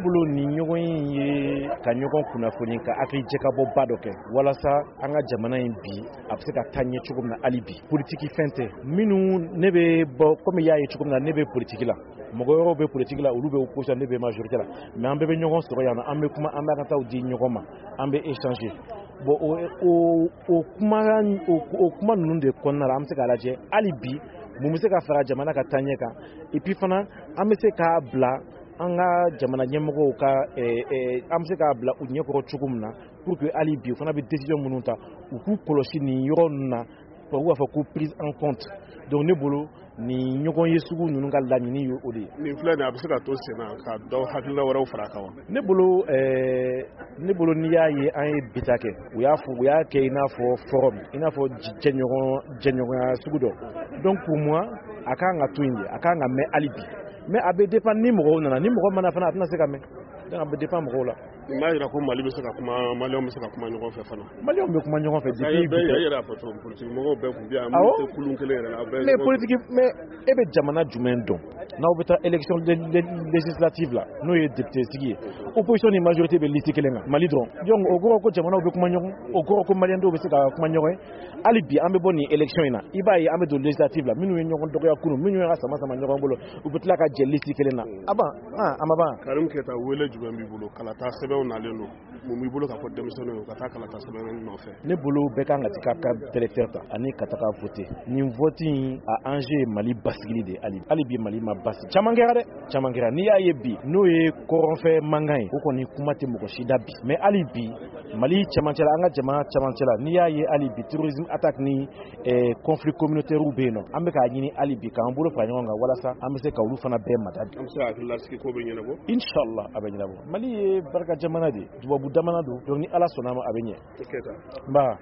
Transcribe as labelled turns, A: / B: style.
A: bolo ni ɲɔgɔn ye ka ɲɔgɔn kunnafoni ka hakili jɛkabɔ ba dɔ kɛ walasa an ka jamana in bi a bɛ se ka taa ɲɛ cogo min na hali bi politiki fɛn tɛ minnu ne bɛ bɔ komi y'a ye cogo min na ne bɛ politiki la mɔgɔ yɔrɔ bɛ politiki la olu bɛ opposition ne bɛ majorité la mais an bɛɛ bɛ ɲɔgɔn sɔrɔ yan an bɛ kuma an bɛ ka taa di ɲɔgɔn ma an bɛ échanger bon o kuma ninnu de kɔnɔna la an bɛ se k'a lajɛ hali bi mun bɛ se ka fara jamana ka taa ɲɛ kan et puis fana an bɛ se k'a bila an ka jamana ɲɛmɔgɔw ka an bɛ se k'a bila u ɲɛkɔrɔ cogo min na pour que hali bi u fana bɛ décision minnu ta u k'u kɔlɔsi nin yɔrɔ ninnu na u b'a fɔ ko prise en compte donc ne bolo ni ɲɔgɔn ye sugu ninnu ka laɲini ye o de ye.
B: Nin filɛ nin a bɛ se ka to sen na ka dɔ hakilina wɛrɛw fara a kan wa?
A: Ne bolo n'i y'a ye an ye bita kɛ u y'a kɛ i n'a fɔ forum i n'a fɔ jɛɲɔgɔnya sugu dɔ donc pour moi a kan ka to yen de a kan ka mɛn hali bi mais a bɛ dépend ni mɔgɔw nana ni mɔgɔ mana fana a tɛna se ka mɛn donc a bɛ dépend mɔgɔw la.
B: Nin b'a jira ko Mali bɛ se ka kuma Maliyɛnw bɛ se ka kuma ɲɔgɔn fɛ fana.
A: Maliyɛnw bɛ kuma ɲɔgɔn fɛ depuis
B: bɛɛ yɛrɛ y'a fɔ cogo min politique mɔgɔw bɛɛ tun bɛ yan minnu tɛ kulun kelen yɛrɛ la.
A: Mais politique mais e bɛ jamana jumɛn dɔn n'aw bɛ taa élection législative la n'o ye député sigi ye opposition ni majorité bɛ liste kelen kan Mali dɔrɔn donc o kɔrɔ ko jamanaw bɛ kuma ɲɔgɔn o kɔrɔ ko Maliyɛn dɔw bɛ se ka kuma ɲɔgɔn ye hali bi an bɛ bɔ nin élection in na i b'a ye an bɛ don législative la minnu ye ɲɔgɔn dɔgɔya kunun minnu ye ka sama ɲɔgɔn bolo u bɛ tila ka jɛ liste kelen na a ma ban.
B: Karim Keita wele jumɛn b'i bolo kalata sɛbɛnw nalen don mun b'i bolo ka fɔ denmisɛnninw ka taa kalata sɛbɛnw nɔfɛ?
A: Ne bolo bɛɛ kan ka taa ka carte d'électeur ta ani ka taga voter nin vote in a enjeu ye Mali basigili de hali bi Mali ma basigi caman kɛra n'i y'a ye bi n'o ye kɔrɔnfɛ mankan ye o kɔni kuma tɛ mɔgɔ si da bi mais hali bi Mali cɛmancɛ la an ka jamana cɛmancɛ la n'i y'a ye hali bi terrorisme attaque ni conflit communautaire bɛ yen nɔ an bɛ k'a ɲini hali bi k'an bolo fara ɲɔgɔn kan walasa an bɛ se ka olu fana bɛɛ mada.
B: An bɛ se ka hakili lasigi ko bɛ ɲɛnabɔ?
A: Inshallah a bɛ ɲɛnabɔ. Mali ye barika jamana de ye tubabu jamana don donc ni Ala sɔnna a ma a bɛ ɲɛ.
B: Keita.
A: Nba